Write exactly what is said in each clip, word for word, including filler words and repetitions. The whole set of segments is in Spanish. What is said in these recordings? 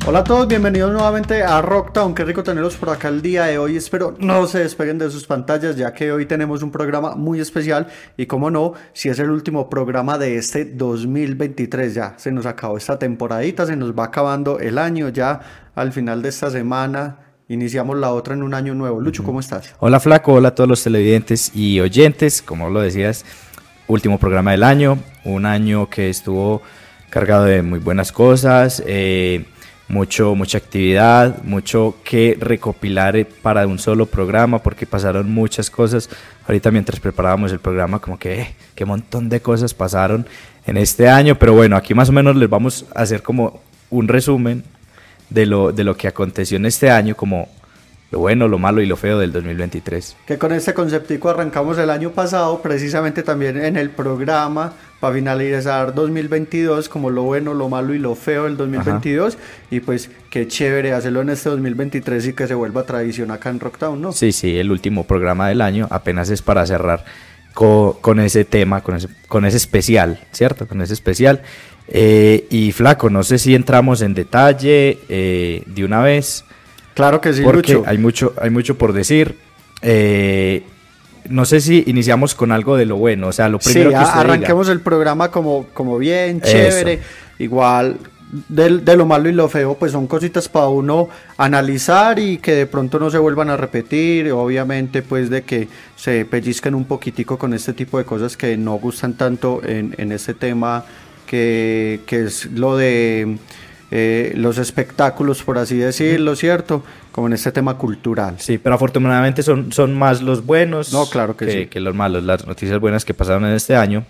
Hola a todos, bienvenidos nuevamente a Rocktown. Qué rico tenerlos por acá el día de hoy. Espero no se despeguen de sus pantallas, ya que hoy tenemos un programa muy especial. Y como no, si es el último programa de este dos mil veintitrés, ya se nos acabó esta temporadita, se nos va acabando el año. Ya al final de esta semana iniciamos la otra en un año nuevo. Lucho, ¿cómo estás? Hola Flaco, hola a todos los televidentes y oyentes. Como lo decías, último programa del año, un año que estuvo cargado de muy buenas cosas, eh, mucho, mucha actividad, mucho que recopilar para un solo programa, porque pasaron muchas cosas. Ahorita mientras preparábamos el programa, como que eh, qué montón de cosas pasaron en este año, pero bueno, aquí más o menos les vamos a hacer como un resumen de lo, de lo que aconteció en este año, como lo bueno, lo malo y lo feo del dos mil veintitrés. Que con este conceptico arrancamos el año pasado, precisamente también en el programa, para finalizar dos mil veintidós, como lo bueno, lo malo y lo feo del dos mil veintidós. Ajá. Y pues qué chévere hacerlo en este dos mil veintitrés y que se vuelva tradición acá en Rocktown, ¿no? Sí, sí, el último programa del año apenas es para cerrar con, con ese tema, con ese, con ese especial, ¿cierto? Con ese especial. Eh, y Flaco, no sé si entramos en detalle eh, de una vez. Claro que sí, porque Lucho. hay mucho, hay mucho por decir. Eh, no sé si iniciamos con algo de lo bueno, o sea, lo primero sí, que usted arranquemos diga. El programa como, como bien, chévere. Eso. Igual de, de lo malo y lo feo, pues son cositas para uno analizar y que de pronto no se vuelvan a repetir. Obviamente, pues de que se pellizquen un poquitico con este tipo de cosas que no gustan tanto en, en este tema, que, que es lo de eh, los espectáculos, por así decirlo, ¿cierto? Como en este tema cultural. Sí, pero afortunadamente son, son más los buenos no, claro que, que, sí. que los malos, las noticias buenas que pasaron en este año.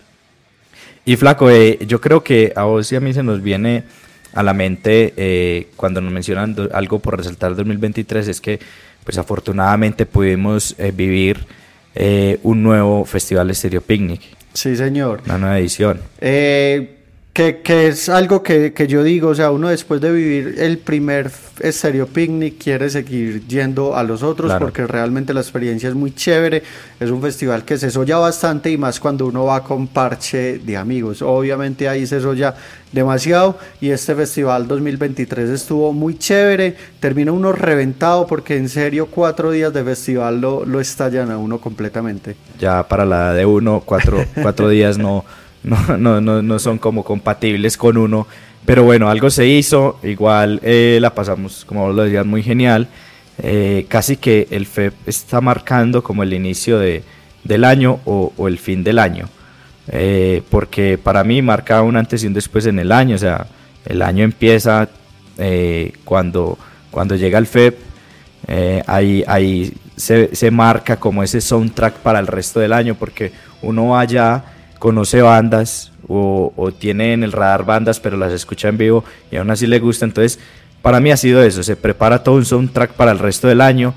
Y Flaco, eh, yo creo que a vos y a mí se nos viene a la mente eh, cuando nos mencionan do, algo por resaltar dos mil veintitrés, es que pues afortunadamente pudimos eh, vivir eh, un nuevo Festival Estéreo Picnic. Sí, señor. Una nueva edición. Eh... Que, que es algo que, que yo digo, o sea, uno después de vivir el primer Estéreo Picnic quiere seguir yendo a los otros, claro, porque realmente la experiencia es muy chévere. Es un festival que se solla bastante y más cuando uno va con parche de amigos. Obviamente ahí se solla demasiado y este festival dos mil veintitrés estuvo muy chévere. Termina uno reventado porque en serio cuatro días de festival lo, lo estallan a uno completamente. Ya para la edad de uno, cuatro, cuatro días no... No, no, no, no son como compatibles con uno, pero bueno, algo se hizo, igual eh, la pasamos, como lo decían, muy genial. Eh, casi que el F E P está marcando como el inicio de, del año o, o el fin del año, eh, porque para mí marca un antes y un después en el año. O sea, el año empieza eh, cuando, cuando llega el F E P, eh, ahí, ahí se, se marca como ese soundtrack para el resto del año, porque uno vaya, conoce bandas o, o tiene en el radar bandas, pero las escucha en vivo y aún así le gusta. Entonces, para mí ha sido eso, se prepara todo un soundtrack para el resto del año.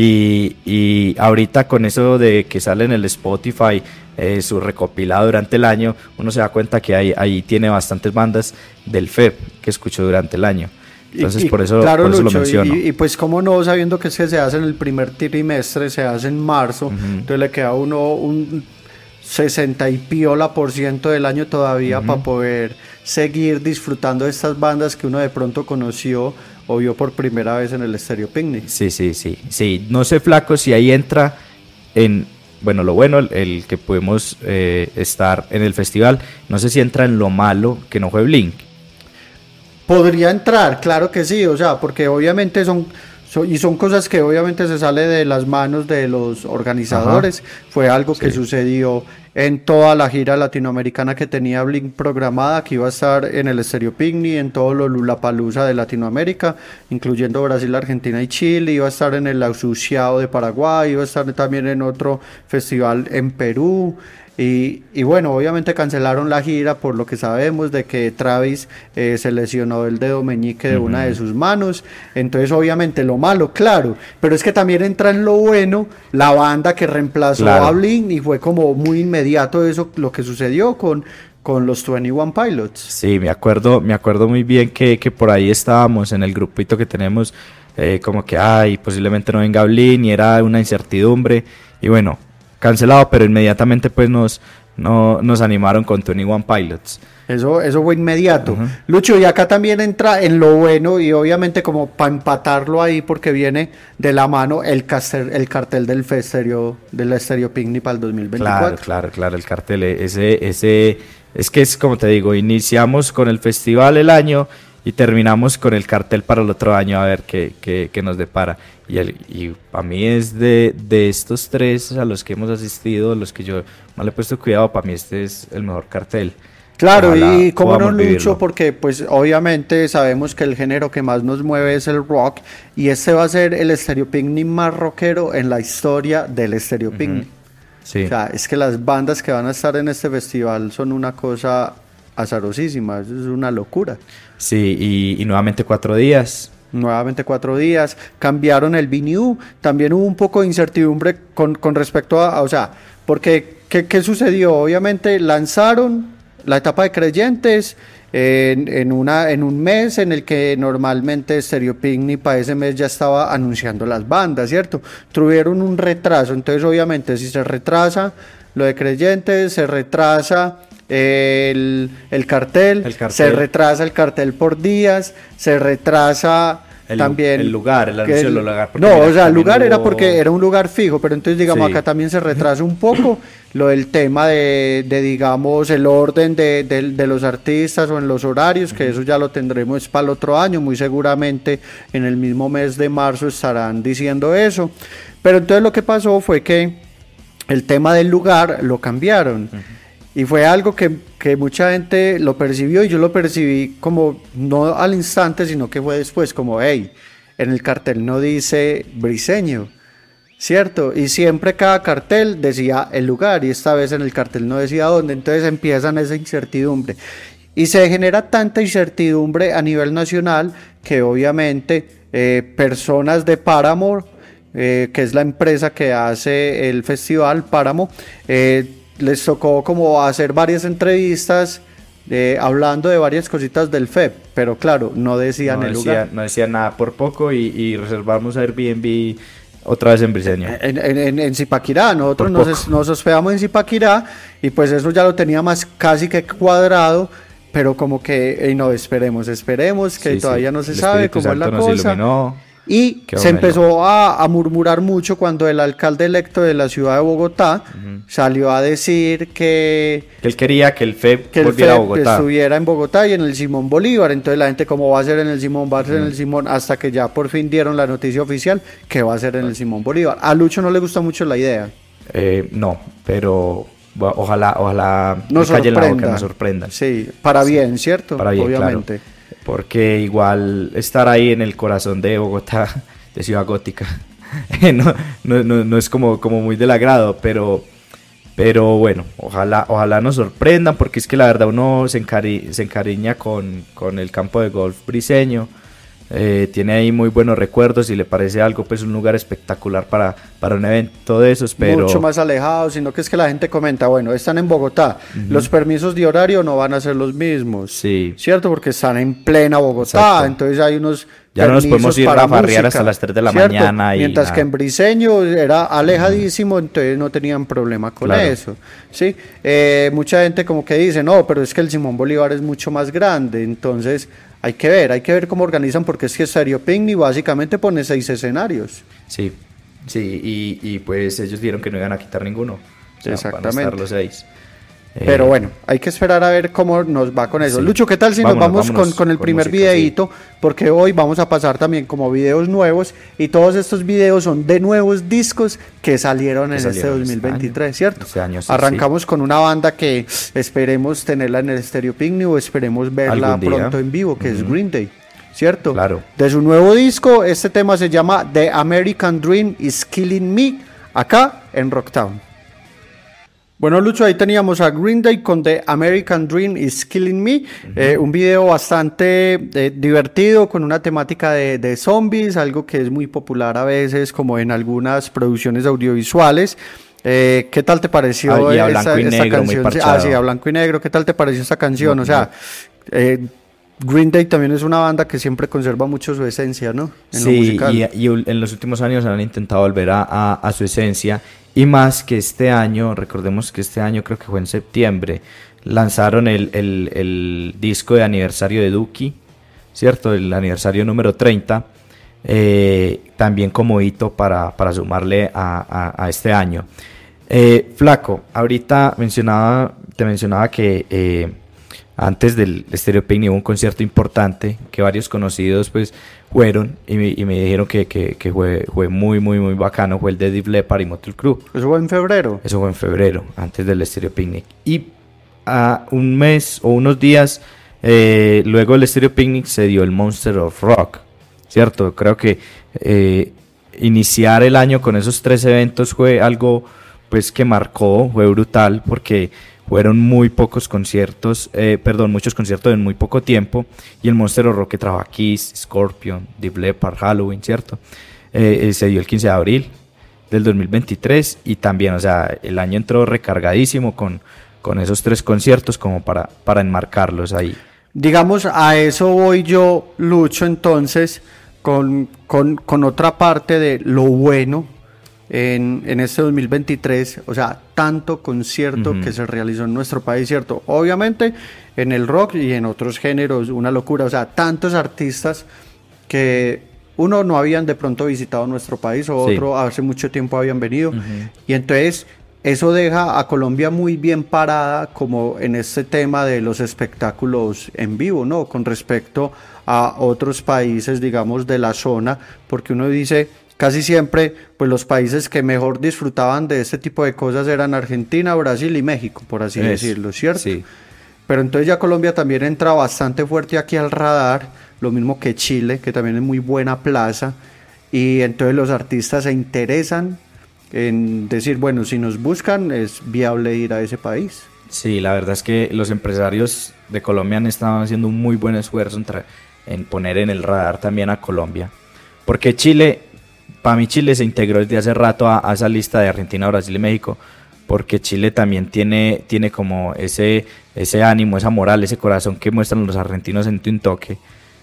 Y, y ahorita con eso de que sale en el Spotify eh, su recopilado durante el año, uno se da cuenta que ahí, ahí tiene bastantes bandas del F E P que escuchó durante el año. Entonces y, por eso, claro, por eso Lucho, lo menciono. Y, y pues cómo no, sabiendo que se hace en el primer trimestre, se hace en marzo, uh-huh. Entonces le queda a uno un sesenta y piola por ciento del año todavía, uh-huh, para poder seguir disfrutando de estas bandas que uno de pronto conoció o vio por primera vez en el Estéreo Picnic. Sí, sí, sí, sí. No sé, Flaco, si ahí entra en, bueno, lo bueno, el, el que pudimos eh, estar en el festival. No sé si entra en lo malo que no fue Blink. Podría entrar, claro que sí, o sea, porque obviamente son... So, y son cosas que obviamente se sale de las manos de los organizadores. Ajá. Fue algo que sí sucedió en toda la gira latinoamericana que tenía Blink programada, que iba a estar en el Estéreo Picnic, en todo lo Lollapalooza de Latinoamérica, incluyendo Brasil, Argentina y Chile. Iba a estar en el Asociado de Paraguay, iba a estar también en otro festival en Perú. Y, y bueno, obviamente cancelaron la gira por lo que sabemos de que Travis eh, se lesionó el dedo meñique de uh-huh. una de sus manos. Entonces obviamente lo malo, claro, pero es que también entra en lo bueno la banda que reemplazó claro. a Blink, y fue como muy inmediato eso lo que sucedió con, con los veintiuno Pilots. Sí, me acuerdo, me acuerdo muy bien que, que por ahí estábamos en el grupito que tenemos, eh, como que ay, posiblemente no venga Blink, y era una incertidumbre, y bueno, cancelado, pero inmediatamente pues nos, no nos animaron con veintiuno Pilots. Eso, eso fue inmediato. Uh-huh. Lucho, y acá también entra en lo bueno y obviamente como para empatarlo ahí porque viene de la mano el, caster, el cartel del Festereo, del Estéreo Picnic para el dos mil veinticuatro. Claro, claro, claro, el cartel, ese, ese, es que es como te digo, iniciamos con el festival el año y terminamos con el cartel para el otro año a ver qué, qué, qué nos depara. Y, el, y a mí es de, de estos tres a los que hemos asistido, los que yo más le he puesto cuidado, para mí este es el mejor cartel. Claro, ojalá y cómo no, Lucho, porque pues obviamente sabemos que el género que más nos mueve es el rock y este va a ser el Estéreo Picnic más rockero en la historia del Estéreo Picnic. Uh-huh. Sí. O sea, es que las bandas que van a estar en este festival son una cosa azarosísima, es una locura. Sí, y, y nuevamente cuatro días. Nuevamente cuatro días, cambiaron el venue, también hubo un poco de incertidumbre con, con respecto a, a, o sea, porque, ¿qué, qué sucedió? Obviamente lanzaron la etapa de creyentes en, en, una, en un mes en el que normalmente Estéreo Picnic para ese mes ya estaba anunciando las bandas, ¿cierto? Tuvieron un retraso, entonces obviamente si se retrasa lo de creyentes, se retrasa el, el, cartel, el cartel, se retrasa el cartel por días, se retrasa... El, también el lugar, el anuncio del lugar. No, o sea, el lugar hubo... era porque era un lugar fijo, pero entonces digamos sí. Acá también se retrasa un poco lo del tema de, de digamos, el orden de, de, de los artistas o en los horarios, que eso ya lo tendremos para el otro año, muy seguramente en el mismo mes de marzo estarán diciendo eso, pero entonces lo que pasó fue que el tema del lugar lo cambiaron. Uh-huh. Y fue algo que, que mucha gente lo percibió y yo lo percibí como no al instante, sino que fue después, como, hey, en el cartel no dice Briseño, ¿cierto? Y siempre cada cartel decía el lugar y esta vez en el cartel no decía dónde, entonces empiezan esa incertidumbre. Y se genera tanta incertidumbre a nivel nacional que obviamente eh, personas de Paramore, eh, que es la empresa que hace el festival Paramore, eh, les tocó como hacer varias entrevistas eh, hablando de varias cositas del F E P, pero claro, no decían no el decía, lugar. No decían nada por poco y, y reservamos Airbnb otra vez en Briseño. En, en, en, en Zipaquirá, nosotros nos, nos hospedamos en Zipaquirá y pues eso ya lo tenía más casi que cuadrado, pero como que, hey, no, esperemos, esperemos, que sí, todavía sí. no se el sabe cómo Santo es la cosa. Iluminó. Y Qué se bueno. empezó a, a murmurar mucho cuando el alcalde electo de la ciudad de Bogotá uh-huh. salió a decir que... Que él quería que el F E P que volviera el a Bogotá. estuviera en Bogotá y en el Simón Bolívar. Entonces la gente, ¿cómo va a ser en el Simón? Va a ser uh-huh. en el Simón, hasta que ya por fin dieron la noticia oficial que va a ser en el Simón Bolívar. A Lucho no le gusta mucho la idea. Eh, no, pero... Bueno, ojalá, ojalá nos calle en la boca, nos sorprendan. Sí, para sí. bien, ¿cierto? Para bien, obviamente. Claro. Porque igual estar ahí en el corazón de Bogotá, de Ciudad Gótica, no, no, no, no es como, como muy del agrado, pero, pero bueno, ojalá, ojalá nos sorprendan, porque es que la verdad uno se, encari- se encariña con, con el campo de golf briseño. Eh, tiene ahí muy buenos recuerdos y le parece algo, pues un lugar espectacular para, para un evento de esos, pero... Mucho más alejado, sino que es que la gente comenta, bueno, están en Bogotá, uh-huh. los permisos de horario no van a ser los mismos, sí. ¿cierto? Porque están en plena Bogotá, Exacto. entonces hay unos... Ya no nos podemos ir a farrear hasta las tres de la ¿cierto? mañana. Y Mientras nada. que en Briseño era alejadísimo, uh-huh. entonces no tenían problema con claro. eso, ¿sí? Eh, mucha gente como que dice, no, pero es que el Simón Bolívar es mucho más grande, entonces... Hay que ver, hay que ver cómo organizan, porque es que Estéreo Picnic básicamente pone seis escenarios. Sí, sí, y, y pues ellos dijeron que no iban a quitar ninguno. O sea, exactamente. Van a estar los seis. Pero eh, bueno, hay que esperar a ver cómo nos va con eso. Sí. Lucho, ¿qué tal si vámonos, nos vamos con, con el con primer música, videíto? Sí. Porque hoy vamos a pasar también como videos nuevos y todos estos videos son de nuevos discos que salieron que en salieron este dos mil veintitrés, este ¿cierto? Este año, sí, Arrancamos sí. con una banda que esperemos tenerla en el Estéreo Picnic o esperemos verla pronto en vivo, que uh-huh. es Green Day, ¿cierto? Claro. De su nuevo disco, este tema se llama The American Dream is Killing Me, acá en Rocktown. Bueno, Lucho, ahí teníamos a Green Day con The American Dream is Killing Me, uh-huh. eh, un video bastante eh, divertido con una temática de, de zombies, algo que es muy popular a veces como en algunas producciones audiovisuales. Eh, ¿Qué tal te pareció ah, y a esa, blanco y esta negro, canción? Muy parchado. Ah, sí, a blanco y negro. ¿Qué tal te pareció esta canción? No, o sea, no. eh, Green Day también es una banda que siempre conserva mucho su esencia, ¿no? En sí, lo musical. Y, y en los últimos años han intentado volver a, a, a su esencia. Y más que este año, recordemos que este año creo que fue en septiembre, lanzaron el, el, el disco de aniversario de Duki, ¿cierto? El aniversario número treinta, eh, también como hito para, para sumarle a, a, a este año. Eh, Flaco, ahorita mencionaba, te mencionaba que eh, antes del Stereo Picnic hubo un concierto importante que varios conocidos pues fueron y me, y me dijeron que, que, que fue, fue muy muy muy bacano, fue el de Def Leppard y Motley Crue. ¿Eso fue en febrero? Eso fue en febrero, antes del Stereo Picnic. Y a un mes o unos días eh, luego del Stereo Picnic se dio el Monster of Rock, ¿cierto? Creo que eh, iniciar el año con esos tres eventos fue algo pues que marcó, fue brutal porque fueron muy pocos conciertos, eh, perdón, muchos conciertos en muy poco tiempo, y el Monster of Rock que trajo a Kiss, Scorpion, Def Leppard, Halloween, ¿cierto? Eh, eh, se dio el quince de abril del dos mil veintitrés y también, o sea, el año entró recargadísimo con, con esos tres conciertos como para, para enmarcarlos ahí. Digamos, a eso voy yo, Lucho, entonces, con, con, con otra parte de lo bueno en, en este dos mil veintitrés, o sea, tanto concierto uh-huh. que se realizó en nuestro país, ¿cierto? Obviamente en el rock y en otros géneros, una locura, o sea, tantos artistas que uno no habían de pronto visitado nuestro país o sí. otro hace mucho tiempo habían venido, uh-huh. y entonces eso deja a Colombia muy bien parada como en este tema de los espectáculos en vivo, ¿no? Con respecto a otros países, digamos, de la zona, porque uno dice, casi siempre, pues los países que mejor disfrutaban de este tipo de cosas eran Argentina, Brasil y México, por así es, decirlo, ¿cierto? Sí. Pero entonces ya Colombia también entra bastante fuerte aquí al radar, lo mismo que Chile, que también es muy buena plaza, y entonces los artistas se interesan en decir, bueno, si nos buscan es viable ir a ese país. Sí, la verdad es que los empresarios de Colombia han estado haciendo un muy buen esfuerzo en, tra- en poner en el radar también a Colombia, porque Chile, para mí Chile se integró desde hace rato a, a esa lista de Argentina, Brasil y México, porque Chile también tiene, tiene como ese, ese ánimo, esa moral, ese corazón que muestran los argentinos en un toque.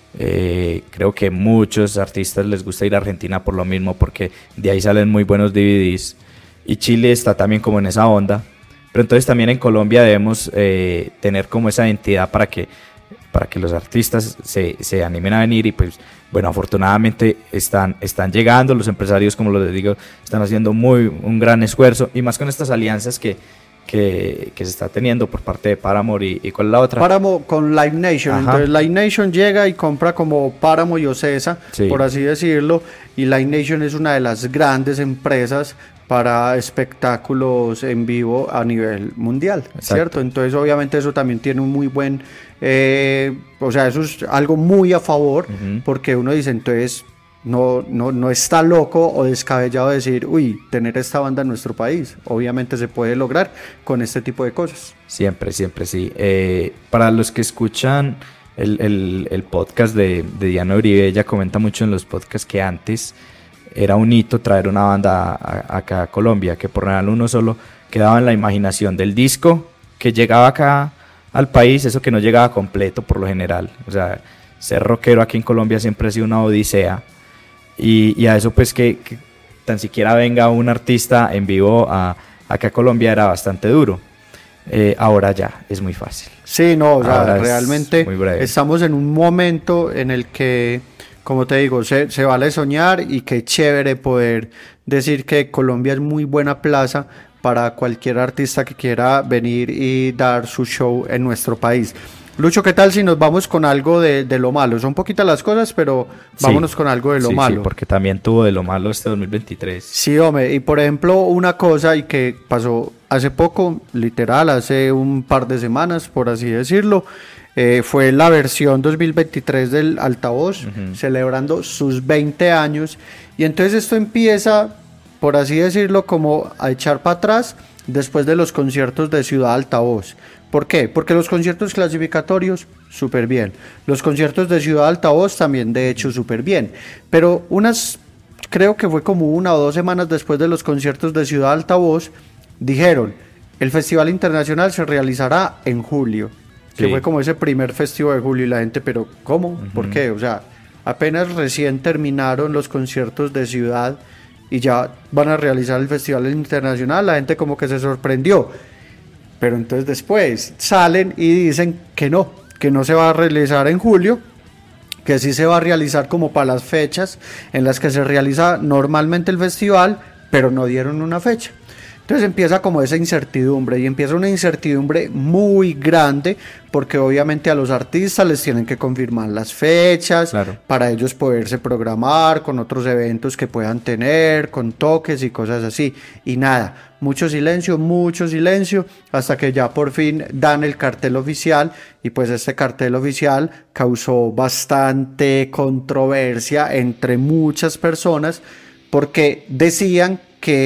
Eh, creo que muchos artistas les gusta ir a Argentina por lo mismo, porque de ahí salen muy buenos D V Ds, y Chile está también como en esa onda, pero entonces también en Colombia debemos eh, tener como esa identidad para que, para que los artistas se, se animen a venir, y pues bueno, afortunadamente están, están llegando, los empresarios, como les digo, están haciendo muy un gran esfuerzo, y más con estas alianzas que Que, que se está teniendo por parte de Paramore y, y ¿cuál es la otra? Paramore con Live Nation. Ajá. Entonces Live Nation llega y compra como Paramore y Ocesa, sí. por así decirlo, y Live Nation es una de las grandes empresas para espectáculos en vivo a nivel mundial, Exacto. ¿cierto? Entonces obviamente eso también tiene un muy buen, eh, o sea, eso es algo muy a favor, uh-huh. porque uno dice, entonces No, no, no está loco o descabellado decir, uy, tener esta banda en nuestro país. Obviamente se puede lograr con este tipo de cosas. Siempre, siempre, sí. Eh, para los que escuchan el, el, el podcast de, de Diana Uribe, ella comenta mucho en los podcasts que antes era un hito traer una banda a, a, acá a Colombia, que por general uno solo quedaba en la imaginación del disco que llegaba acá al país, eso que no llegaba completo por lo general. O sea, ser rockero aquí en Colombia siempre ha sido una odisea. Y, y a eso pues que, que tan siquiera venga un artista en vivo a, acá a Colombia era bastante duro. Eh, ahora ya es muy fácil. Sí, no, o sea, realmente estamos en un momento en el que, como te digo, se, se vale soñar, y qué chévere poder decir que Colombia es muy buena plaza para cualquier artista que quiera venir y dar su show en nuestro país. Lucho, ¿qué tal si nos vamos con algo de, de lo malo? Son poquitas las cosas, pero vámonos sí, con algo de lo sí, malo. Sí, porque también tuvo de lo malo este dos mil veintitrés. Sí, hombre, y por ejemplo, una cosa y que pasó hace poco, literal, hace un par de semanas, por así decirlo, eh, fue la versión dos mil veintitrés del Altavoz, uh-huh. celebrando sus veinte años, y entonces esto empieza, por así decirlo, como a echar para atrás después de los conciertos de Ciudad Altavoz. ¿Por qué? Porque los conciertos clasificatorios, súper bien. Los conciertos de Ciudad Altavoz también, de hecho, súper bien. Pero unas, creo que fue como una o dos semanas después de los conciertos de Ciudad Altavoz, dijeron, el Festival Internacional se realizará en julio. Sí. Que fue como ese primer festival de julio, y la gente, ¿pero cómo? Uh-huh. ¿Por qué? O sea, apenas recién terminaron los conciertos de Ciudad, y ya van a realizar el festival internacional. La gente como que se sorprendió, pero entonces después salen y dicen que no, que no se va a realizar en julio, que sí se va a realizar como para las fechas en las que se realiza normalmente el festival, pero no dieron una fecha. Entonces empieza como esa incertidumbre, y empieza una incertidumbre muy grande, porque obviamente a los artistas les tienen que confirmar las fechas, claro, para ellos poderse programar con otros eventos que puedan tener, con toques y cosas así. Y nada, mucho silencio, mucho silencio, hasta que ya por fin dan el cartel oficial, y pues este cartel oficial causó bastante controversia entre muchas personas, porque decían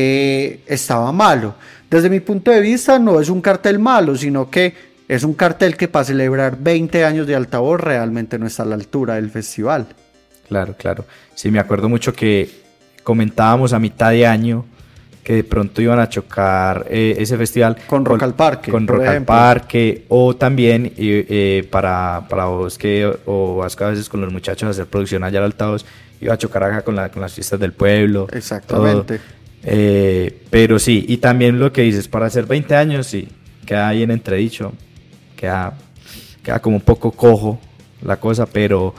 que estaba malo. Desde mi punto de vista no es un cartel malo, sino que es un cartel que para celebrar veinte años de Altavoz realmente no está a la altura del festival. Claro, claro. Sí, me acuerdo mucho que comentábamos a mitad de año que de pronto iban a chocar eh, ese festival con Rock al Parque, con Rock al Parque, o también eh, eh, para, para vos que o vas a veces con los muchachos a hacer producción allá al Altavoz, iba a chocar acá con, la, con las fiestas del pueblo. Exactamente. Todo. Eh, pero sí, y también lo que dices, para hacer veinte años, sí, queda ahí en entredicho, queda, queda como un poco cojo la cosa, pero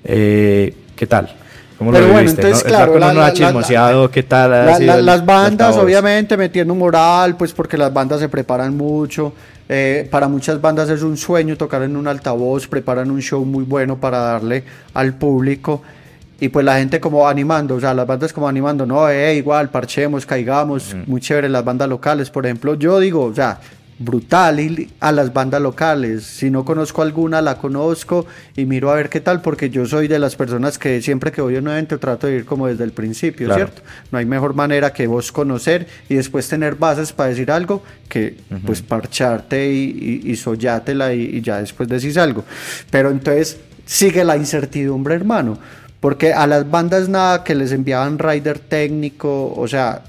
eh, ¿qué tal? ¿Cómo pero lo bueno, viviste? entonces, ¿No? claro, La, la, la, chismoseado, la, ¿qué tal? La, la, las bandas, obviamente, metiendo moral, pues porque las bandas se preparan mucho. Eh, para muchas bandas es un sueño tocar en un altavoz, preparan un show muy bueno para darle al público. Y pues la gente como animando, o sea, las bandas como animando, no, eh, igual, parchemos, caigamos, mm. muy chévere las bandas locales, por ejemplo, yo digo, o sea, brutal y a las bandas locales, si no conozco alguna, la conozco y miro a ver qué tal, porque yo soy de las personas que siempre que voy a un evento trato de ir como desde el principio, claro, ¿cierto? No hay mejor manera que vos conocer y después tener bases para decir algo que uh-huh. pues parcharte y, y, y sollátela y, y ya después decís algo, pero entonces sigue la incertidumbre, hermano. Porque a las bandas nada que les enviaban rider técnico, o sea,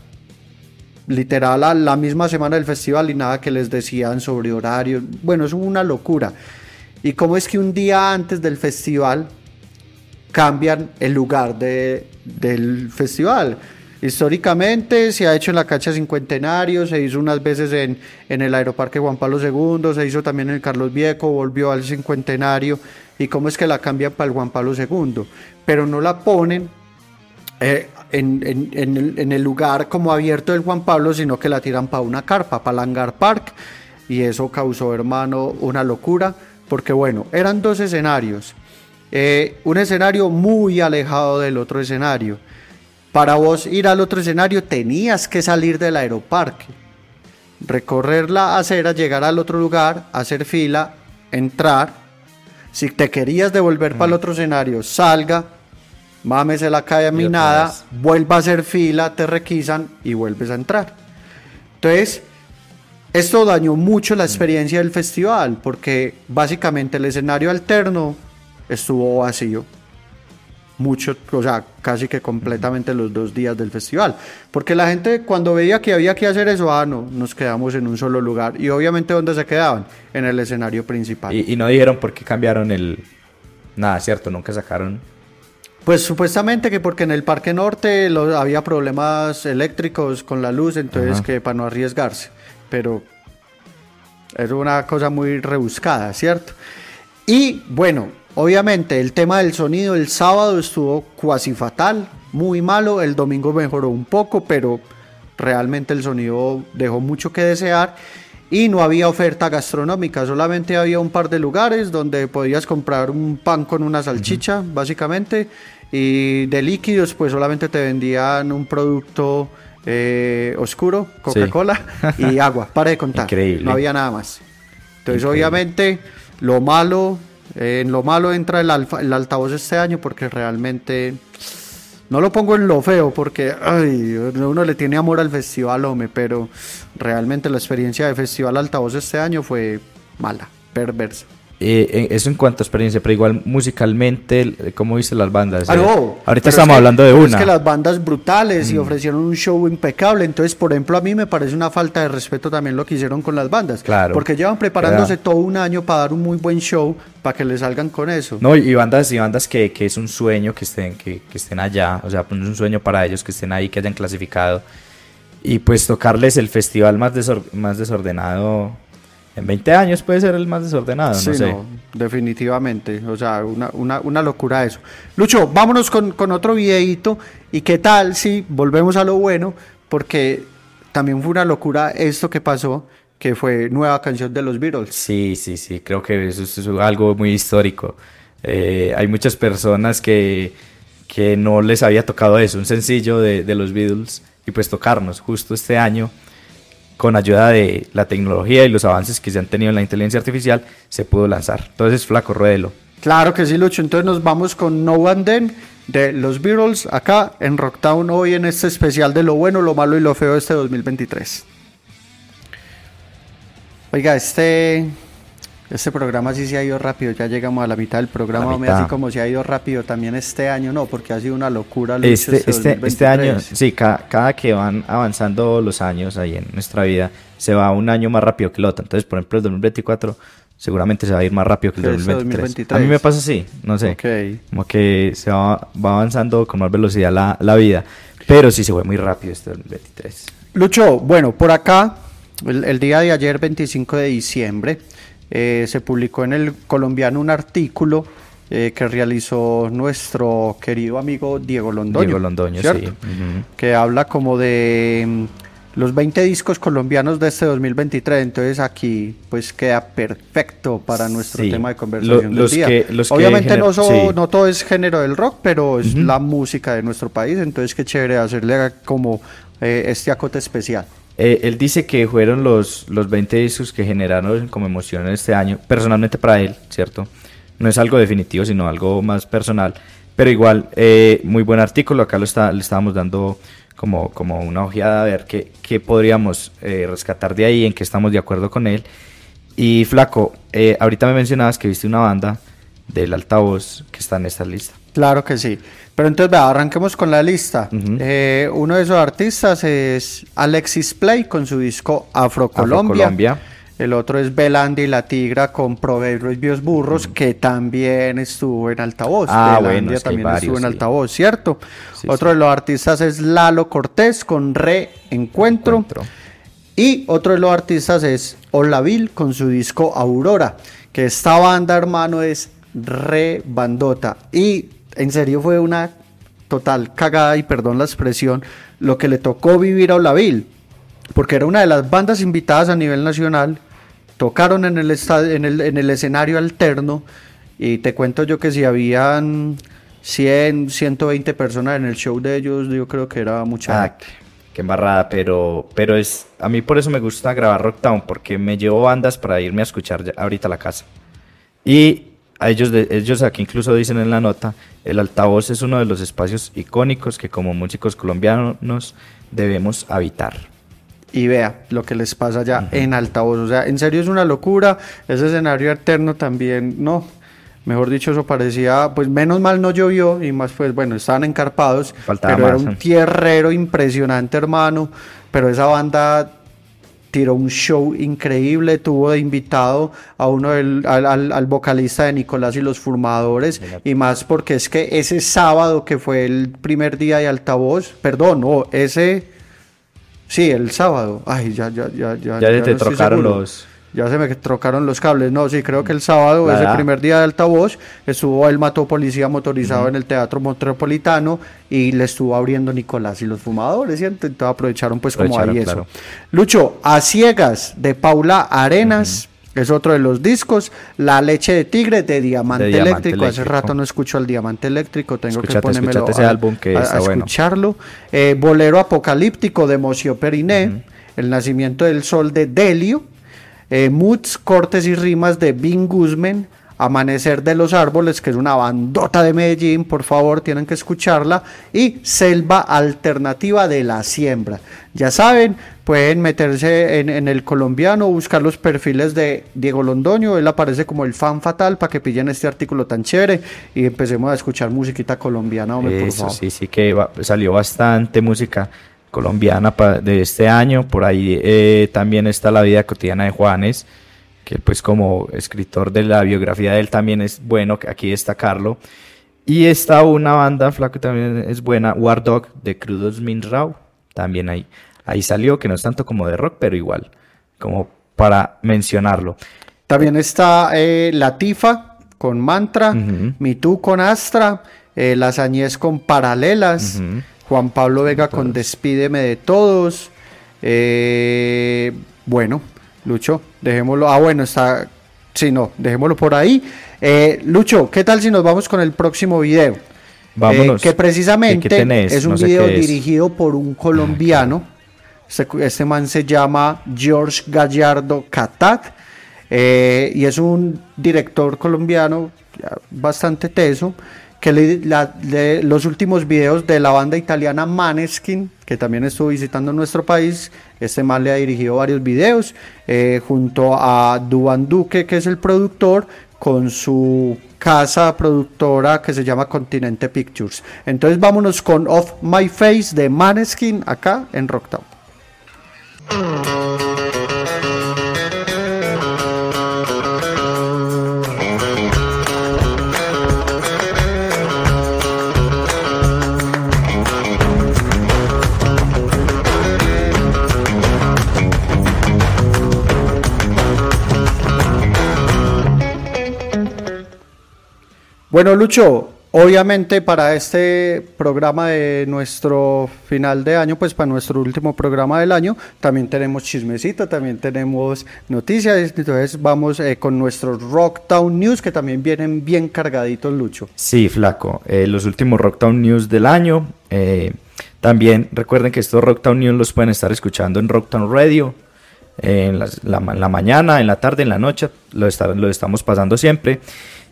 literal a la misma semana del festival y nada que les decían sobre horario. Bueno, es una locura. Y cómo es que un día antes del festival cambian el lugar de, del festival. Históricamente se ha hecho en la cancha Cincuentenario, se hizo unas veces en, en el Aeroparque Juan Pablo segundo, se hizo también en el Carlos Viejo, volvió al Cincuentenario. Y cómo es que la cambian para el Juan Pablo segundo, pero no la ponen eh, en, en, en, el, en el lugar como abierto del Juan Pablo, sino que la tiran para una carpa, para el Hangar Park, y eso causó, hermano, una locura, porque bueno, eran dos escenarios, eh, un escenario muy alejado del otro escenario. Para vos ir al otro escenario tenías que salir del Aeroparque, recorrer la acera, llegar al otro lugar, hacer fila, entrar. Si te querías devolver mm. para el otro escenario, salga, mámese la caminada, vuelva a hacer fila, te requisan y vuelves a entrar. Entonces, esto dañó mucho la experiencia mm. del festival, porque básicamente el escenario alterno estuvo vacío. Mucho, o sea, casi que completamente los dos días del festival, porque la gente cuando veía que había que hacer eso, ah no, nos quedamos en un solo lugar, y obviamente ¿dónde se quedaban? En el escenario principal. Y, y no dijeron por qué cambiaron el... Nada, cierto, nunca sacaron... Pues supuestamente que porque en el Parque Norte lo, había problemas eléctricos con la luz, entonces uh-huh. que para no arriesgarse, pero es una cosa muy rebuscada, ¿cierto? Y bueno, obviamente el tema del sonido el sábado estuvo cuasi fatal, muy malo, el domingo mejoró un poco, pero realmente el sonido dejó mucho que desear y no había oferta gastronómica, solamente había un par de lugares donde podías comprar un pan con una salchicha, uh-huh. básicamente, y de líquidos pues solamente te vendían un producto eh, oscuro, Coca-Cola sí. y agua, para de contar, increíble. No había nada más. Entonces increíble. Obviamente lo malo... Eh, en lo malo entra el, alfa, el altavoz este año porque realmente no lo pongo en lo feo porque ay, uno le tiene amor al festival, hombre, pero realmente la experiencia de festival altavoz este año fue mala, perversa. Eh, eso en cuanto a experiencia, pero igual musicalmente, ¿cómo viste las bandas? Ah, Eh, no, ahorita pero estamos es que- hablando de pero una. Es que las bandas brutales y Mm. ofrecieron un show impecable. Entonces, por ejemplo, a mí me parece una falta de respeto también lo que hicieron con las bandas. Claro. Porque llevan preparándose Era- todo un año para dar un muy buen show, para que le salgan con eso. No, y bandas, y bandas que, que es un sueño que estén, que, que estén allá, o sea, pues es un sueño para ellos que estén ahí, que hayan clasificado. Y pues tocarles el festival más, desor- más desordenado en veinte años puede ser el más desordenado, Sí, no sé. no, definitivamente. O sea, una, una, una locura eso. Lucho, vámonos con, con otro videíto. ¿Y qué tal si volvemos a lo bueno? Porque también fue una locura esto que pasó, que fue nueva canción de los Beatles. Sí, sí, sí, creo que eso, es- eso es algo muy histórico. Eh, hay muchas personas que, que no les había tocado eso, un sencillo de, de los Beatles, y pues tocarnos justo este año, con ayuda de la tecnología y los avances que se han tenido en la inteligencia artificial, se pudo lanzar. Entonces, flaco, ruédelo. Claro que sí, Lucho. Entonces nos vamos con No One Then de los Beatles acá en Rocktown hoy en este especial de lo bueno, lo malo y lo feo de este dos mil veintitrés. Oiga, este, este programa sí se ha ido rápido, ya llegamos a la mitad del programa, A la hombre, así mitad. como se ha ido rápido también este año, no, porque ha sido una locura, Lucho, Este, este, este dos mil veintitrés. año, sí, cada, cada que van avanzando los años ahí en nuestra vida, se va un año más rápido que el otro. Entonces, por ejemplo, el dos mil veinticuatro seguramente se va a ir más rápido que el Que dos este mil veintitrés. dos mil veintitrés. A mí me pasa así, no sé. Ok. Como que se va, va avanzando con más velocidad la, la vida. Pero sí se fue muy rápido este dos mil veintitrés. Lucho, bueno, por acá, el, el día de ayer, veinticinco de diciembre, eh, se publicó en el Colombiano un artículo eh, que realizó nuestro querido amigo Diego Londoño. Diego Londoño, ¿cierto? sí. Ujú. Que habla como de mm, los veinte discos colombianos de este dos mil veintitrés. Entonces aquí pues queda perfecto para nuestro Sí. tema de conversación Lo- los del día. que- los que Obviamente gener- no, so- sí. no todo es género del rock, pero es Ujú. la música de nuestro país. Entonces qué chévere hacerle como eh, este acote especial. Eh, él dice que fueron los, los veinte discos que generaron como emoción en este año, personalmente para él, ¿cierto? No es algo definitivo, sino algo más personal, pero igual, eh, muy buen artículo, acá lo está, le estábamos dando como, como una ojeada a ver qué, qué podríamos eh, rescatar de ahí, en qué estamos de acuerdo con él. Y flaco, eh, ahorita me mencionabas que viste una banda del altavoz que está en esta lista. Claro que sí. Pero entonces, vea, arranquemos con la lista. Ujú. Eh, uno de esos artistas es Alexis Play con su disco Afrocolombia. Afrocolombia. El otro es Belandi La Tigra con Proverbios Burros, que también estuvo en altavoz. Ah, Belandia bueno, es que hay también varios, estuvo en sí. altavoz, ¿cierto? Sí, Otro sí. de los artistas es Lalo Cortés con Reencuentro. Encuentro. Y otro de los artistas es Olavil con su disco Aurora, que esta banda, hermano, es re bandota. Y en serio fue una total cagada, y perdón la expresión, lo que le tocó vivir a Olavil, porque era una de las bandas invitadas a nivel nacional, tocaron en el, estadio, en el, en el escenario alterno, y te cuento yo que si habían cien, ciento veinte personas en el show de ellos, yo creo que era mucha Ah, gente. qué embarrada, pero, pero es, a mí por eso me gusta grabar Rocktown, porque me llevo bandas para irme a escuchar ya- ahorita a la casa. Y a ellos, de- ellos aquí incluso dicen en la nota, el altavoz es uno de los espacios icónicos que como músicos colombianos debemos habitar. Y vea lo que les pasa allá en altavoz. O sea, en serio es una locura. Ese escenario alterno también, no. Mejor dicho, eso parecía, pues menos mal no llovió y más pues bueno, estaban encarpados. Faltaba pero era más, un ¿eh? tierrero impresionante, hermano. Pero esa banda tiró un show increíble, tuvo de invitado a uno del, al, al, al vocalista de Nicolás y los Fumadores, y más porque es que ese sábado que fue el primer día de altavoz, perdón, no, ese, sí, el sábado, ay, ya, ya, ya, ya, Ya se te no estoy trocaron seguro. los... Ya se me trocaron los cables, no, sí, creo que el sábado, La ese edad. primer día de altavoz, estuvo él mató policía motorizado en el Teatro Metropolitano y le estuvo abriendo Nicolás y los Fumadores, y entonces aprovecharon pues como ahí Aprovecharon, eso. Lucho, A Ciegas de Paula Arenas, es otro de los discos. La Leche de Tigre de Diamante, De Diamante Eléctrico. Hace Eléctrico. rato no escucho al Diamante Eléctrico, tengo Escúchate, que ponérmelo escúchate ese a, álbum que a- está a bueno. escucharlo. Eh, Bolero Apocalíptico de Mocio Periné, El Nacimiento del Sol de Delio, eh, Moods, Cortes y Rimas de Vin Guzmán, Amanecer de los Árboles, que es una bandota de Medellín, por favor, tienen que escucharla, y Selva Alternativa de la Siembra. Ya saben, pueden meterse en, en el colombiano, buscar los perfiles de Diego Londoño, él aparece como el fan fatal para que pillen este artículo tan chévere y empecemos a escuchar musiquita colombiana, hombre, por Eso, favor. sí, sí que va, salió bastante música colombiana pa, de este año. Por ahí eh, también está La Vida Cotidiana de Juanes, que pues como escritor de la biografía de él también es bueno aquí destacarlo. Y está una banda, flaco, también es buena, War Dog, de Crudos Minrao, también ahí, ahí salió, que no es tanto como de rock, pero igual, como para mencionarlo. También está eh, Latifa con Mantra, uh-huh. Mitú con Astra, eh, Las Añez con Paralelas, uh-huh. Juan Pablo Vega Entonces. con Despídeme de Todos, eh, bueno... Lucho, dejémoslo, ah bueno, está, sí, no, dejémoslo por ahí. Eh, Lucho, ¿qué tal si nos vamos con el próximo video? Vámonos. Eh, que precisamente ¿Qué, qué tenés? es un no sé video dirigido por un colombiano, este, este man se llama George Gallardo Catat, eh, y es un director colombiano bastante teso, que le, la, le, los últimos videos de la banda italiana Maneskin, que también estuvo visitando nuestro país, este man le ha dirigido varios videos, eh, junto a Duan Duque, que es el productor, con su casa productora que se llama Continente Pictures. Entonces vámonos con Off My Face de Maneskin, acá en Rocktown. Bueno, Lucho, obviamente para este programa de nuestro final de año, pues para nuestro último programa del año, también tenemos chismecito, también tenemos noticias, entonces vamos eh, con nuestros Rocktown News, que también vienen bien cargaditos, Lucho. Sí, flaco, eh, los últimos Rocktown News del año, eh, también recuerden que estos Rocktown News los pueden estar escuchando en Rocktown Radio, eh, en, la, la, en la mañana, en la tarde, en la noche, lo, está, lo estamos pasando siempre.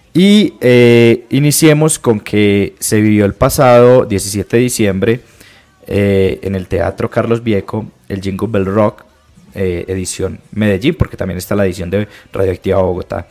Y eh, iniciemos con que se vivió el pasado diecisiete de diciembre eh, en el Teatro Carlos Vieco el Jingle Bell Rock eh, edición Medellín, porque también está la edición de Radioactiva Bogotá.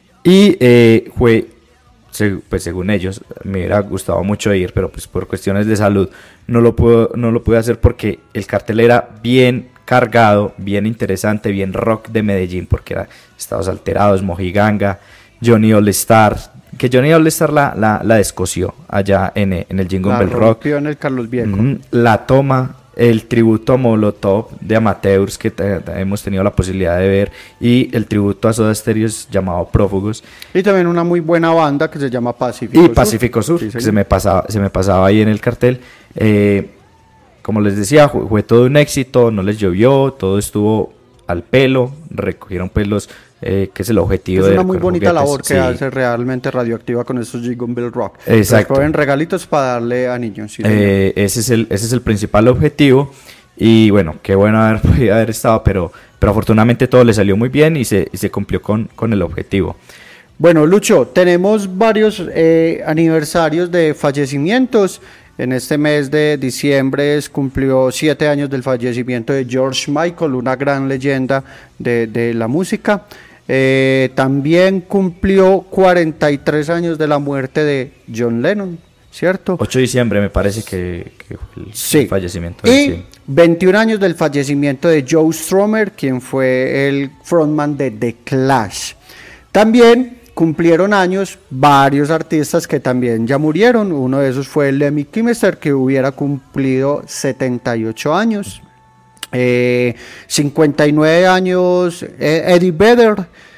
Y eh, fue, pues según ellos, me hubiera gustado mucho ir, pero pues por cuestiones de salud no lo pude, no lo pude hacer, porque el cartel era bien cargado, bien interesante, bien rock de Medellín, porque era Estados Alterados, Mojiganga, Johnny All Star, que Johnny All Star la, la, la descoció allá en, en el Jingle Bell Rock. En el Carlos Vieco. Mm, la toma, el tributo a Molotov de Amateurs que te, te, hemos tenido la posibilidad de ver, y el tributo a Soda Stereo llamado Prófugos. Y también una muy buena banda que se llama Pacífico y Sur. Pacífico Sur, sí, que se me, pasaba, se me pasaba ahí en el cartel. Eh, como les decía, fue, fue todo un éxito, no les llovió, todo estuvo al pelo, recogieron pues los... Eh, que es el objetivo. Es una muy bonita juguetes. labor que sí. hace realmente Radioactiva con estos Jingle Bell Rock. Exacto. En regalitos para darle a niños. ¿Sí? Eh, ese, es el, ese es el principal objetivo. Y bueno, qué bueno haber podido haber estado, pero, pero afortunadamente todo le salió muy bien y se, y se cumplió con, con el objetivo. Bueno, Lucho, tenemos varios eh, aniversarios de fallecimientos. En este mes de diciembre cumplió siete años del fallecimiento de George Michael, una gran leyenda de, de la música. Eh, también cumplió cuarenta y tres años de la muerte de John Lennon, ¿cierto? ocho de diciembre me parece que, que fue el, sí. el fallecimiento. Y sí. veintiún años del fallecimiento de Joe Strummer, quien fue el frontman de The Clash. También cumplieron años varios artistas que también ya murieron. Uno de esos fue Lemmy Kilmister, que hubiera cumplido setenta y ocho años. Eh, cincuenta y nueve años eh, Eddie Vedder,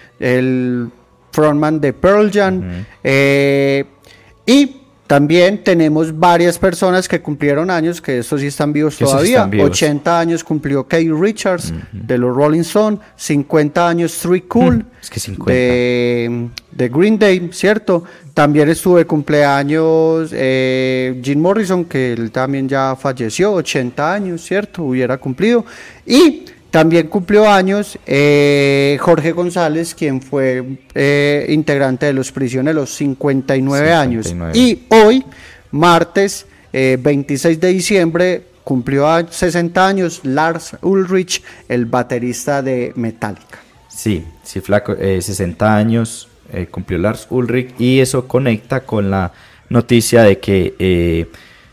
el frontman de Pearl Jam. Uh-huh. eh, y también tenemos varias personas que cumplieron años, que estos sí están vivos todavía. Están vivos. ochenta años cumplió Keith Richards, uh-huh, de los Rolling Stones. cincuenta años Tree Cool, uh, es que cincuenta. De, de Green Day, ¿cierto? También estuvo de cumpleaños eh, Jim Morrison, que él también ya falleció, ochenta años, ¿cierto? Hubiera cumplido. Y también cumplió años eh, Jorge González, quien fue eh, integrante de Los Prisioneros, cincuenta y nueve años. Y hoy, martes eh, veintiséis de diciembre, cumplió a sesenta años Lars Ulrich, el baterista de Metallica. Sí, sí, flaco, eh, sesenta años eh, cumplió Lars Ulrich, y eso conecta con la noticia de que eh,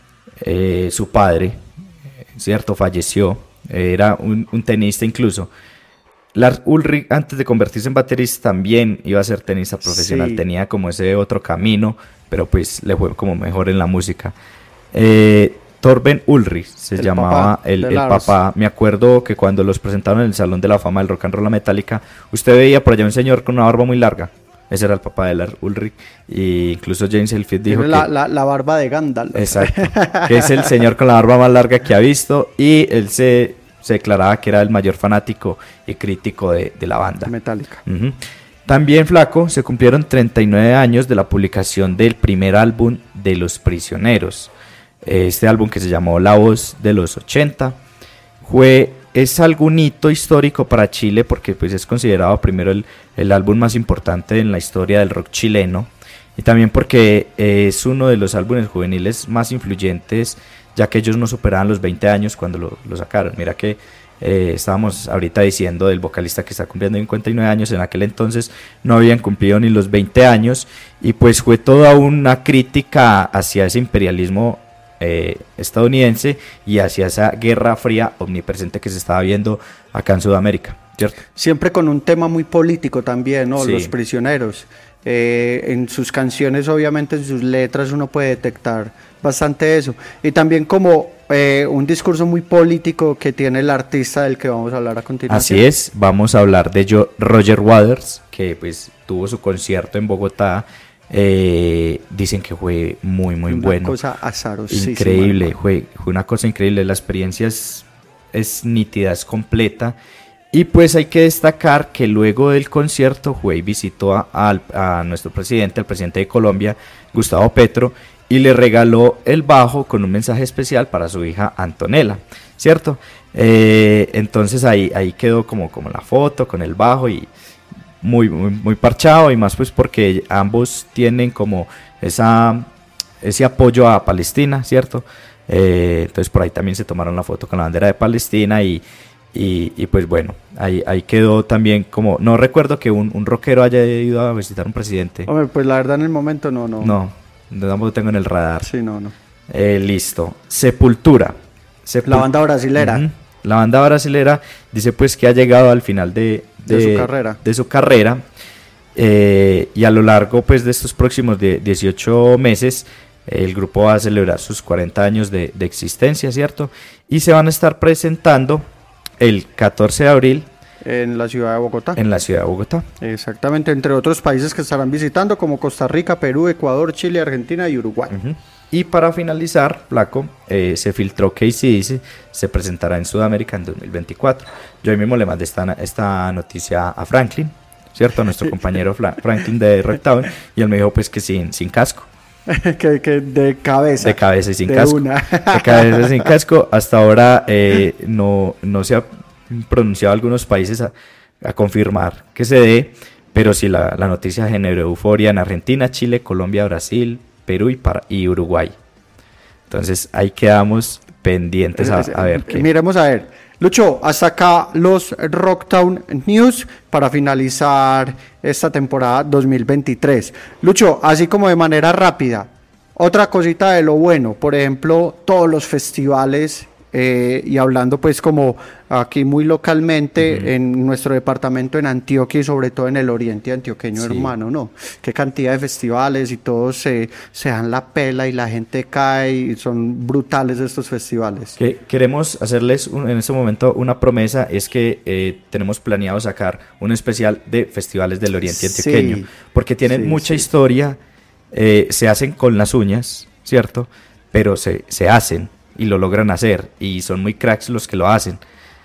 eh, su padre, cierto, falleció. Era un, un tenista incluso. Lars Ulrich, antes de convertirse en baterista, también iba a ser tenista profesional. Sí. Tenía como ese otro camino, pero pues le fue como mejor en la música. Eh, Torben Ulrich se el llamaba papá el, el papá. Me acuerdo que cuando los presentaron en el Salón de la Fama del Rock and Roll a Metallica, usted veía por allá un señor con una barba muy larga. Ese era el papá de Lars Ulrich. Y incluso James Hetfield dijo Tiene la, que... La, la barba de Gandalf. Exacto. Que es el señor con la barba más larga que ha visto. Y él se, se declaraba que era el mayor fanático y crítico de, de la banda. Metallica. Uh-huh. También, flaco, se cumplieron treinta y nueve años de la publicación del primer álbum de Los Prisioneros. Este álbum, que se llamó La Voz de los ochenta, fue... Es algún hito histórico para Chile, porque pues es considerado primero el, el álbum más importante en la historia del rock chileno, y también porque eh, es uno de los álbumes juveniles más influyentes, ya que ellos no superaban los veinte años cuando lo, lo sacaron. Mira que eh, estábamos ahorita diciendo del vocalista que está cumpliendo cincuenta y nueve años, en aquel entonces no habían cumplido ni los veinte años, y pues fue toda una crítica hacia ese imperialismo Eh, estadounidense y hacia esa guerra fría omnipresente que se estaba viendo acá en Sudamérica, ¿cierto? Siempre con un tema muy político también, ¿no? Sí. Los Prisioneros. Eh, en sus canciones, obviamente, en sus letras uno puede detectar bastante eso. Y también como eh, un discurso muy político que tiene el artista del que vamos a hablar a continuación. Así es, vamos a hablar de yo, Roger Waters, que pues tuvo su concierto en Bogotá. Eh, dicen que fue muy muy una bueno, cosa azarosísima, increíble, fue, fue una cosa increíble, la experiencia es, es nítida, es completa. Y pues hay que destacar que luego del concierto fue y visitó a, a, a nuestro presidente, el presidente de Colombia, Gustavo Petro, y le regaló el bajo con un mensaje especial para su hija Antonella, ¿cierto? Eh, entonces ahí, ahí quedó como, como la foto con el bajo, y Muy, muy, muy parchado, y más pues porque ambos tienen como esa, ese apoyo a Palestina, ¿cierto? Eh, entonces por ahí también se tomaron la foto con la bandera de Palestina, y, y, y pues bueno, ahí, ahí quedó también como, no recuerdo que un, un rockero haya ido a visitar a un presidente. Hombre, pues la verdad en el momento no, no. No, no lo tengo en el radar. Sí, no, no. Eh, listo, Sepultura. Sepul- la banda brasilera. Uh-huh. La banda brasilera dice pues que ha llegado al final de... De, de su carrera, de su carrera eh, y a lo largo pues de estos próximos de dieciocho meses el grupo va a celebrar sus cuarenta años de, de existencia, ¿cierto? Y se van a estar presentando el catorce de abril en la ciudad de Bogotá. En la ciudad de Bogotá. Exactamente, entre otros países que estarán visitando como Costa Rica, Perú, Ecuador, Chile, Argentina y Uruguay. Uh-huh. Y para finalizar, flaco, eh, se filtró que A C D C se presentará en Sudamérica en dos mil veinticuatro. Yo ahí mismo le mandé esta, esta noticia a Franklin, ¿cierto? A nuestro compañero Fra- Franklin de Rocktown, y él me dijo pues que sin, sin casco. que, que de cabeza. De cabeza y sin de casco. Una. De cabeza y sin casco. Hasta ahora eh, no, no se ha pronunciado algunos países a, a confirmar que se dé, pero sí la, la noticia generó euforia en Argentina, Chile, Colombia, Brasil, Perú y, para, y Uruguay. Entonces ahí quedamos pendientes a, a ver qué. Miremos a ver. Lucho, hasta acá los Rocktown News para finalizar esta temporada dos mil veintitrés. Lucho, así como de manera rápida, otra cosita de lo bueno, por ejemplo, todos los festivales. Eh, y hablando pues como aquí muy localmente, uh-huh, en nuestro departamento en Antioquia y sobre todo en el oriente antioqueño, sí, hermano, ¿no? Qué cantidad de festivales y todos se, se dan la pela y la gente cae y son brutales estos festivales. Que queremos hacerles un, en este momento una promesa, es que eh, tenemos planeado sacar un especial de festivales del oriente antioqueño, sí, porque tienen sí, mucha sí. historia, eh, se hacen con las uñas, ¿cierto? Pero se, se hacen y lo logran hacer, y son muy cracks los que lo hacen.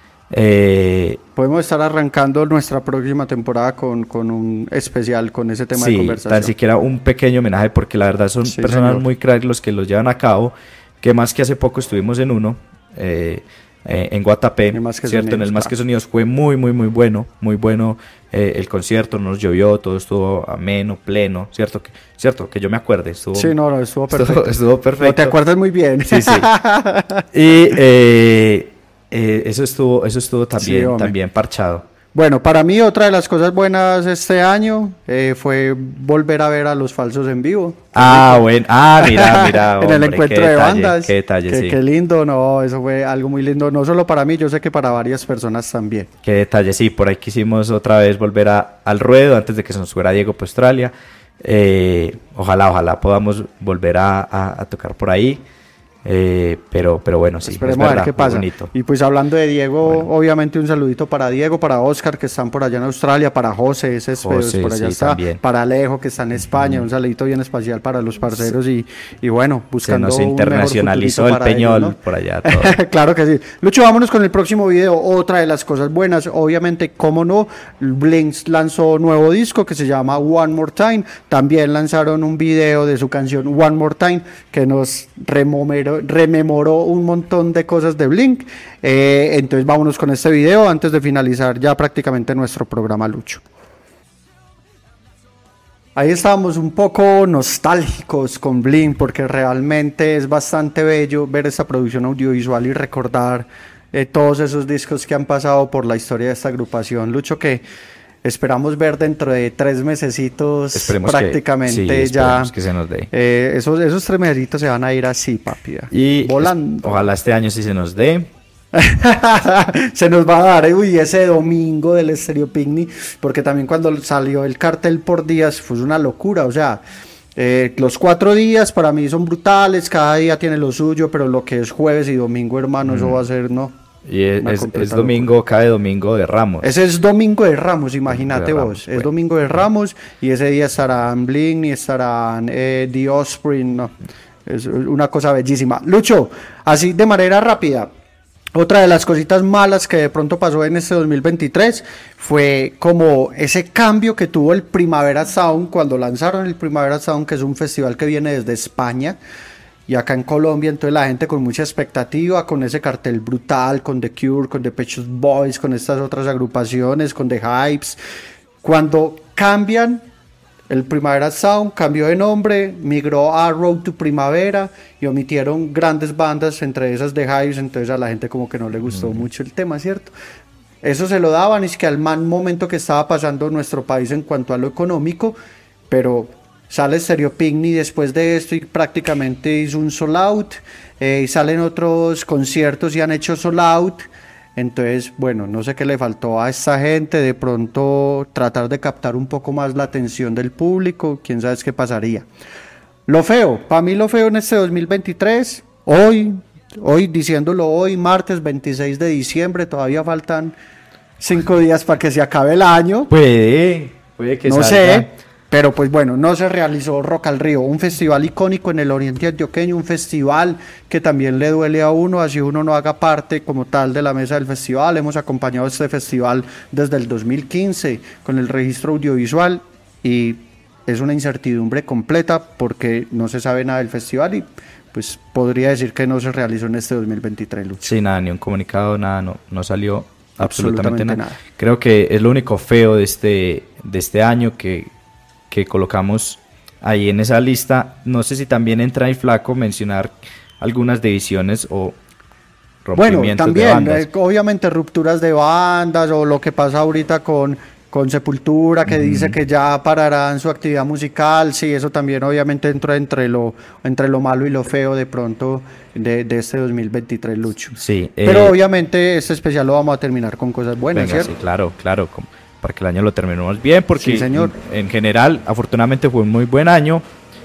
Eh, Podemos estar arrancando nuestra próxima temporada con, con un especial con ese tema, sí, de conversación. Tan siquiera un pequeño homenaje, porque la verdad son sí, personas señor. muy cracks los que los llevan a cabo, que más que hace poco estuvimos en uno, eh, eh, en Guatapé, Más que ¿cierto? Sonidos, en el Más claro. que Sonidos fue muy, muy, muy bueno, muy bueno eh, el concierto, no nos llovió, todo estuvo ameno, pleno, ¿cierto? Que, ¿cierto? Que yo me acuerde, estuvo, Sí, no, no, estuvo perfecto. estuvo, estuvo perfecto. No, te acuerdas muy bien. Sí, sí. Y eh, eh, eso estuvo, eso estuvo también, Sí, también parchado. Bueno, para mí otra de las cosas buenas este año eh, fue volver a ver a Los Falsos en vivo. Ah, bueno. Ah, mira, mira. En el hombre, encuentro qué de detalle, bandas. Qué detalle, Qué, sí. qué lindo, no, eso fue algo muy lindo, no solo para mí, yo sé que para varias personas también. Qué detalle, sí. Por ahí quisimos otra vez volver a, al ruedo antes de que se nos fuera Diego para Australia. Eh, ojalá, ojalá podamos volver a, a, a tocar por ahí. Eh, pero, pero bueno, sí. Esperemos es verdad, a ver qué muy pasa. bonito. Y pues hablando de Diego, Bueno. obviamente un saludito para Diego, para Oscar que están por allá en Australia, para José, ese es José, por allá sí, está, también. para Alejo que está en España, un saludito bien especial para los parceros y, y bueno, Se buscando nos un mejor internacionalizó el futurito para Peñol ellos, ¿no? por allá todo. Claro que sí. Lucho, vámonos con el próximo video. Otra de las cosas buenas, obviamente, cómo no, Blink lanzó un nuevo disco que se llama One More Time. También lanzaron un video de su canción One More Time que nos rememoró, rememoró un montón de cosas de Blink. Eh, entonces vámonos con este video antes de finalizar ya prácticamente nuestro programa, Lucho. Ahí estábamos un poco nostálgicos con Blink porque realmente es bastante bello ver esta producción audiovisual y recordar eh, todos esos discos que han pasado por la historia de esta agrupación. Lucho, que esperamos ver dentro de tres mesecitos Esperemos prácticamente que, sí, ya. esperemos que se nos dé. Eh, esos, esos tres mesecitos se van a ir así, papi. Y volando. es- ojalá este año sí se nos dé. Se nos va a dar, eh, uy, ese domingo del Estéreo Picnic, porque también cuando salió el cartel por días fue una locura, o sea, eh, los cuatro días para mí son brutales, cada día tiene lo suyo, pero lo que es jueves y domingo, hermano, mm. eso va a ser, ¿no? Y es, es, es domingo, locura. Cae domingo de Ramos. Ese es domingo de Ramos, imagínate vos. Ramos, es bueno. domingo de Ramos y ese día estarán Blink y estarán eh, The Offspring, no, es una cosa bellísima. Lucho, así de manera rápida. Otra de las cositas malas que de pronto pasó en este dos mil veintitrés fue como ese cambio que tuvo el Primavera Sound cuando lanzaron el Primavera Sound, que es un festival que viene desde España y acá en Colombia, entonces la gente con mucha expectativa, con ese cartel brutal, con The Cure, con The Pet Shop Boys, con estas otras agrupaciones, con The Hypes, cuando cambian el Primavera Sound, cambió de nombre, migró a Road to Primavera y omitieron grandes bandas, entre esas The Hypes, entonces a la gente como que no le gustó mm. mucho el tema, ¿cierto? Eso se lo daban, es que al mal momento que estaba pasando nuestro país en cuanto a lo económico, pero sale Stereo Picnic después de esto y prácticamente hizo un sold out, eh, y salen otros conciertos y han hecho sold out. Entonces, bueno, no sé qué le faltó a esta gente, de pronto tratar de captar un poco más la atención del público, quién sabe qué pasaría. Lo feo, para mí lo feo en este dos mil veintitrés, hoy, hoy diciéndolo hoy, martes veintiséis de diciembre, todavía faltan cinco días para que se acabe el año. Puede, puede que no salga. sé, pero pues bueno, no se realizó Rock al Río, un festival icónico en el oriente antioqueño, un festival que también le duele a uno, así uno no haga parte como tal de la mesa del festival. Hemos acompañado este festival desde el dos mil quince con el registro audiovisual y es una incertidumbre completa porque no se sabe nada del festival y pues podría decir que no se realizó en este dos mil veintitrés, Lucho. Sí, nada, ni un comunicado, nada, no, no salió absolutamente, absolutamente nada. nada. Creo que es lo único feo de este, de este año que que colocamos ahí en esa lista. No sé si también entra ahí, Flaco, mencionar algunas divisiones o rompimientos bueno, también, de bandas. Eh, obviamente rupturas de bandas o lo que pasa ahorita con, con Sepultura, que uh-huh. dice que ya pararán su actividad musical. Sí, eso también obviamente entra entre lo, entre lo malo y lo feo de pronto de, de este dos mil veintitrés, Lucho. Sí, eh, pero obviamente este especial lo vamos a terminar con cosas buenas, venga, ¿cierto? Sí, claro, claro, como para que el año lo terminemos bien, porque sí, señor. En, en general, afortunadamente fue un muy buen año,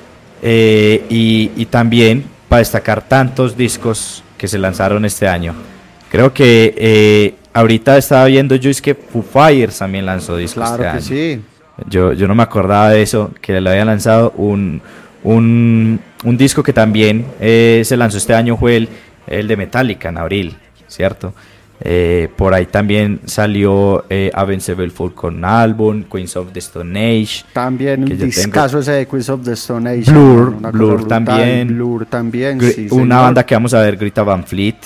eh, y, y también para destacar tantos discos que se lanzaron este año. Creo que eh, ahorita estaba viendo yo, es que Foo Fighters también lanzó discos claro este que año. Sí. Yo, yo no me acordaba de eso, que le habían lanzado un, un, un disco que también eh, se lanzó este año, fue el, el de Metallica en abril, ¿cierto? Eh, por ahí también salió eh, Avenged Sevenfold con álbum, Queens of the Stone Age. También un discazo ese de Queens of the Stone Age. Blur, Blur también. Blur también. Gr- sí, una señor. banda que vamos a ver, Greta Van Fleet.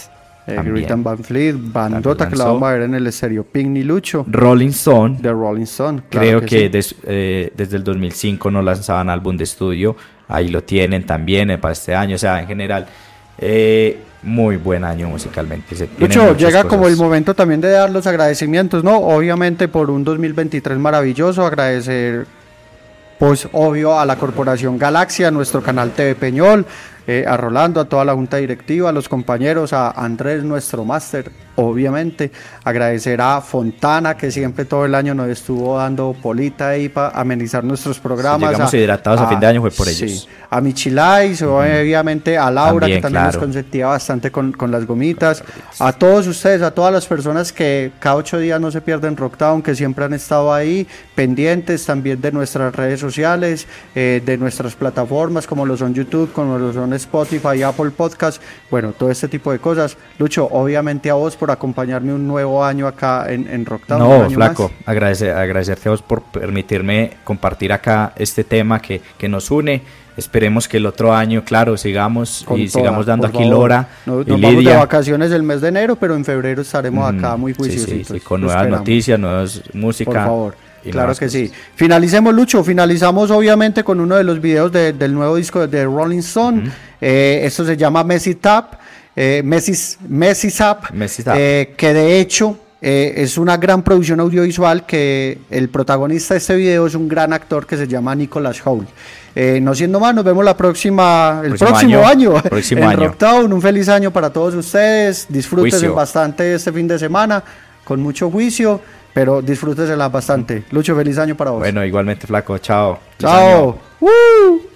Eh, Greta Van Fleet, bandota que la vamos a ver en el estéreo Picnic, Lucho. Rolling Stone. De Rolling Stone, claro. Creo que, que sí. des, eh, desde el dos mil cinco no lanzaban álbum de estudio. Ahí lo tienen también eh, para este año. O sea, en general, eh, muy buen año musicalmente. Se Lucho, llega cosas. Como el momento también de dar los agradecimientos, ¿no? Obviamente por un dos mil veintitrés maravilloso, agradecer, pues obvio, a la Corporación Galaxia, a nuestro canal T V Peñol, eh, a Rolando, a toda la junta directiva, a los compañeros, a Andrés, nuestro máster, obviamente, agradecer a Fontana, que siempre todo el año nos estuvo dando polita ahí para amenizar nuestros programas. Si llegamos a, hidratados a, a fin de año fue por ellos. Sí, a Michilais, uh-huh. obviamente a Laura, también, que también claro. nos consentía bastante con, con las gomitas, a todos ustedes, a todas las personas que cada ocho días no se pierden Rockdown, que siempre han estado ahí, pendientes también de nuestras redes sociales, eh, de nuestras plataformas, como lo son YouTube, como lo son Spotify, Apple Podcast, bueno, todo este tipo de cosas. Lucho, obviamente a vos por acompañarme un nuevo año acá en, en Rockdown. No, flaco, agradecer, agradecerte a vos por permitirme compartir acá este tema que, que nos une. Esperemos que el otro año, claro, sigamos Con y toda, sigamos dando aquí favor. Lora. Nos, nos vamos de vacaciones el mes de enero, pero en febrero estaremos mm, acá muy juiciositos. Sí, sí, sí, con nuevas esperamos. noticias, nuevas música. Por favor. Claro que cosas. sí. Finalicemos, Lucho. Finalizamos obviamente con uno de los videos de, del nuevo disco de Rolling Stone. Uh-huh. Eh, esto se llama Messy Tap, eh, Messy's, Messy's Up, Messy's Up. Eh, que de hecho eh, es una gran producción audiovisual, que el protagonista de este video es un gran actor que se llama Nicholas Hoult. Eh, no siendo más, nos vemos la próxima, el próximo, próximo año, año próximo en año. Rockdown. Un feliz año para todos ustedes. Disfrútense bastante este fin de semana, con mucho juicio, pero disfrútesela bastante. Lucho, feliz año para vos. Bueno, igualmente, flaco. Chao. Chao. ¡Woo!